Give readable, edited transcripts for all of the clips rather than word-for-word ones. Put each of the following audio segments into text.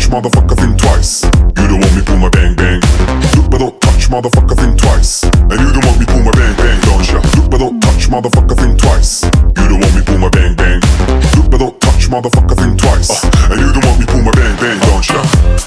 motherfucker, think twice. You don't want me pull my bang bang. Look but don't touch, motherfucker, think twice. And you don't want me pull my bang bang, don't ya? Look but don't touch, motherfucker, think twice. You don't want me pull my bang bang. Look but don't touch, motherfucker, think twice. And you don't want me pull my bang bang, don't ya?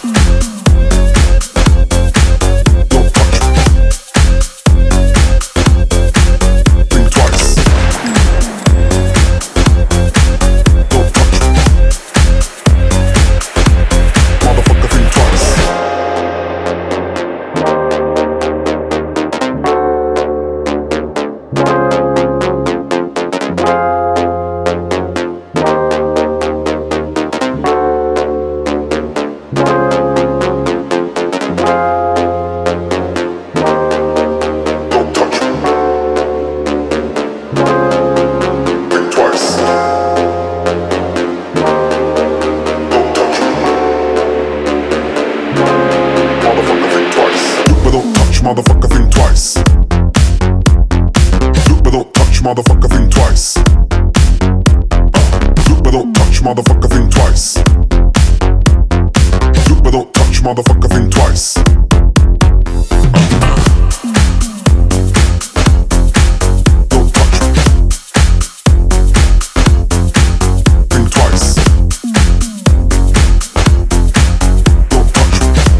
Motherfucker, think twice. Look but don't touch, motherfucker, think twice. Look but don't touch, motherfucker, think twice. Look but don't touch, motherfucker, think twice. Don't touch. Think twice. Don't touch.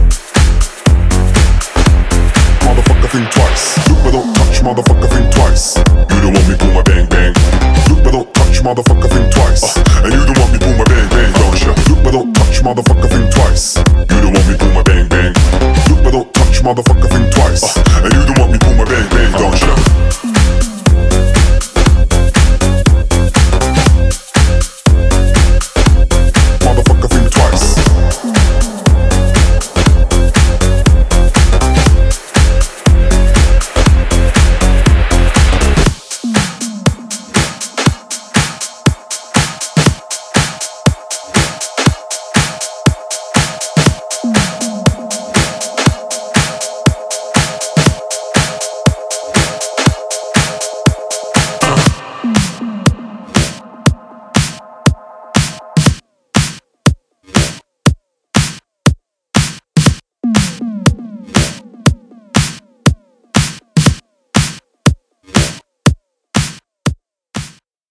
Think twice. Look but don't touch, motherfucker, think twice. You don't want me pull my bang bang. Look but don't touch, motherfucker, think twice. And you don't want me pull my bang bang, don't ya? Look but don't touch, motherfucker, think twice. You don't want me pull my bang bang. Look but don't touch, motherfucker.